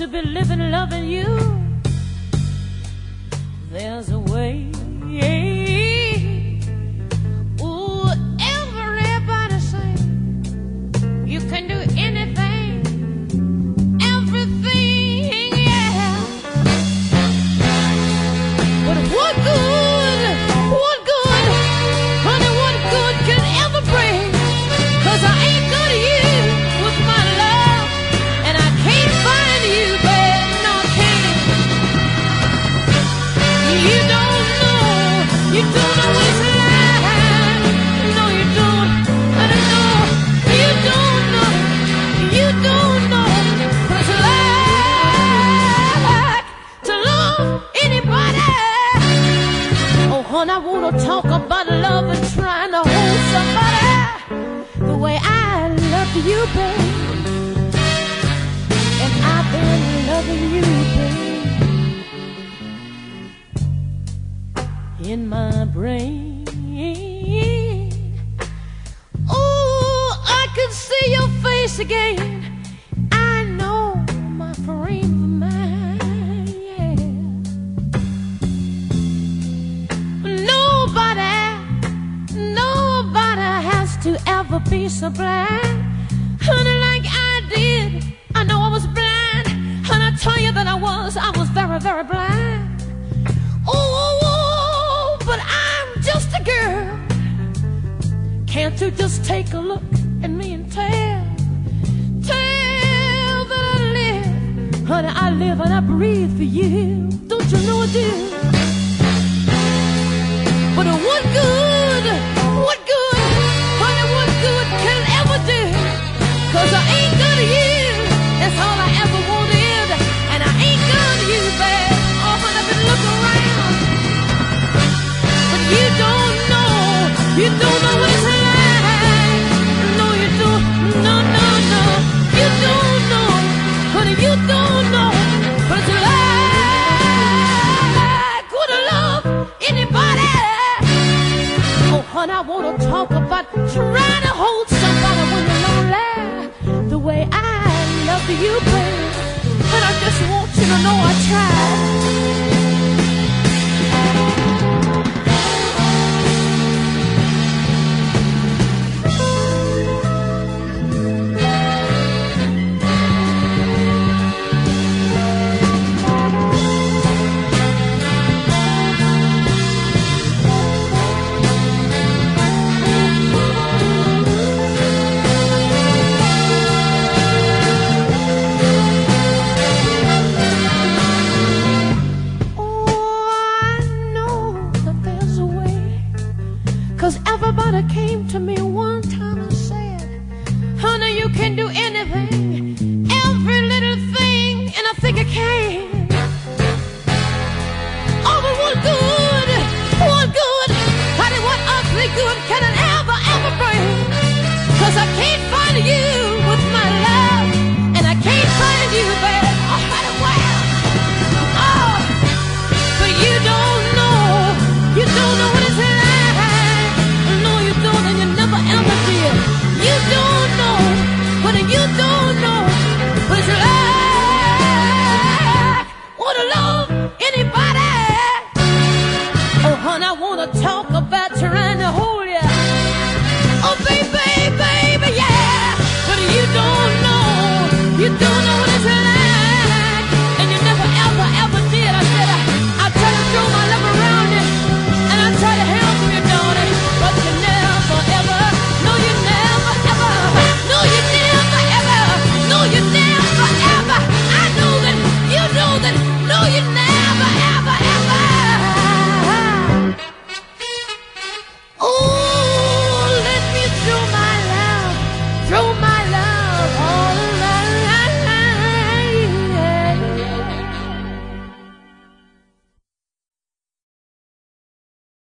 to be living, loving you. There's a way. Ooh, everybody say you can do anything, everything, yeah. But what good, honey, what good can it ever bring? 'Cause I ain't got you with my love, and I can't find you, babe, no, I can't. You don't know what it's like. No, you don't. I don't know. You don't know what it's like to love anybody. Oh, honey, I wanna talk about love and trying to hold somebody the way I love you, babe. And I've been loving you, babe. In my brain, oh, I can see your face again. I know my frame of mind, yeah. Nobody has to ever be so blind, honey, like I did. I know I was blind, and I tell you that I was very, very blind. Oh, but I'm just a girl. Can't you just take a look at me and tell that I live, honey, I live and I breathe for you. Don't you know I do? But what good, honey, what good can it ever do? 'Cause I ain't good to you, that's all I ever wanted. And I ain't good to you, babe. Oh, honey, I've been looking around, but you don't know what it's like. No, you don't, no, you don't know, honey, you don't know what it's like. Would I love anybody? Oh, honey, I wanna talk about trying to hold somebody when you're lonely the way I love you, babe. And I just want you to know I tried. Everybody came to me one time and said, honey, you can do anything, every little thing, and I think I can. Oh, but what good, honey, what ugly good can it ever bring? 'Cause I can't find you with my love, and I can't find you, babe. Oh, honey, wow. Oh, but you don't know what it's like. Ever did. You don't know what it's like. Wanna love anybody? Oh, honey, I wanna talk